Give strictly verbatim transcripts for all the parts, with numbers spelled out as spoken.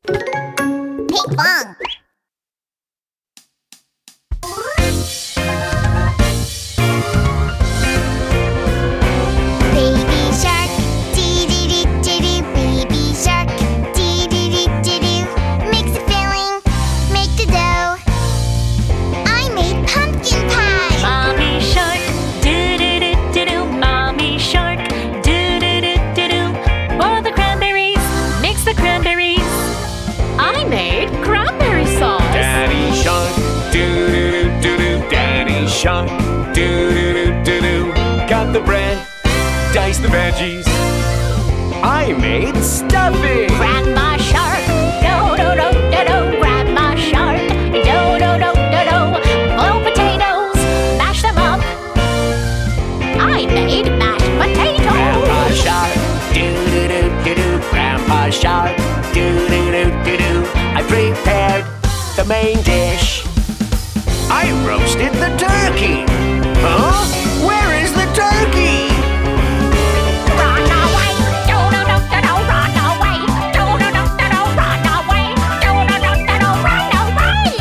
Ping pong. Baby shark, dee-dee-dee-dee-dee. Baby shark, dee-dee-dee-dee-dee. Mix the filling, make the dough. I made pumpkin pie. Mommy shark, do-do-do-do-do. Mommy shark, do-do-do-do-do. Boil the cranberries, mix the cranberries. I made cranberry sauce. Daddy shark, do-do-do-do-do. Daddy shark, do-do-do-do-do. Got the bread, dice the veggies. I made stuffing. Grandma shark, do-do-do-do-do. Grandma shark, do-do-do-do-do. Boil potatoes, mash them up. I made mashed Grandpa potatoes. shark, do-do-do-do-do. Grandpa shark, do-do-do-do-do. I prepared the main dish. I roasted the turkey. Huh? Where is the turkey? Run away, do-do-do-do-do. Run away, do-do-do-do-do. Run away, do-do-do-do-do. Run away.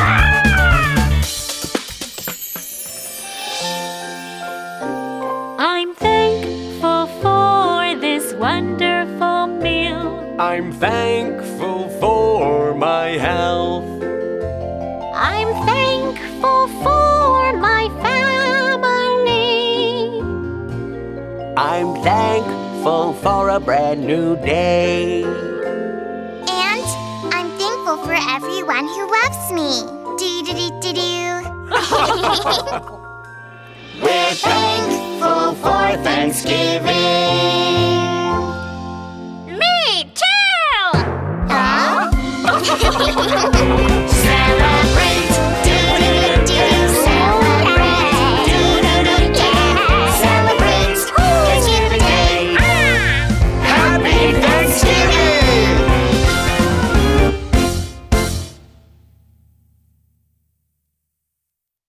I'm thankful for this wonderful meal. I'm thankful for my health. I'm thankful for my family. I'm thankful for a brand new day. And I'm thankful for everyone who loves me. Dee-dee-dee-dee-doo. We're thankful for Thanksgiving. Me too! Huh? Santa